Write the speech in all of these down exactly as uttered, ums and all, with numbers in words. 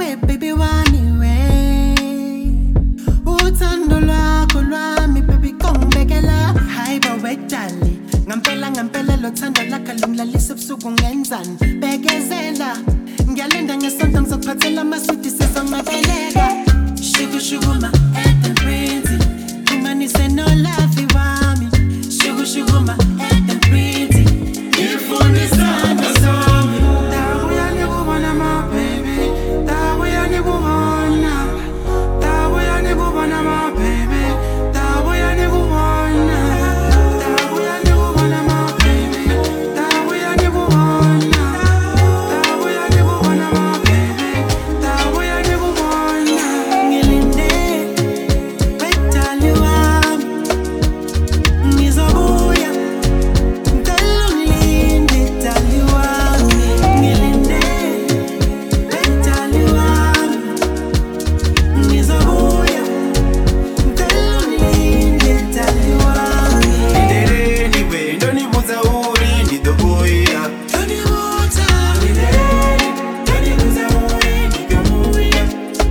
Ngilinde baby waniwe uthando lwakho lwami baby kongibekela hayiba wedali ngampela ngampela lo thando lakho lunglalisa ebusuku ngenzani bekezela ngiyalinda ngesonto ngizokuphathela amaswidi sizongabeleka shuku shuku ma Eden Prince umanise no love wami shuku shuku ma Eden Prince ngifundisa nami dabuya nikubona ma baby dabuya nikubona dabuya nikubona ma baby dabuya nikubona dabuya nikubona ma baby dabuya nikubona dabuya nikubona ma baby dabuya nikubona ngilinde bedali wami ngizobuya ngicela ungilinde dali wami ngilinde bedali wami ngizobuya ngicela ungilinde dali wami Ndereni we ndonibuza uri ndidobuya Tonibuta ndonibuza uri ndidobuya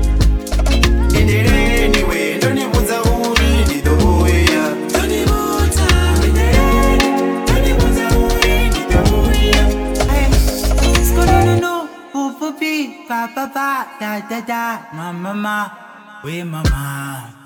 Ndereni we ndonibuza uri ndidobuya Tonibuta ndonibuza uri ndidobuya Hey, skonono, pupupi, pa pa pa, da da da, ma ma ma, we mama.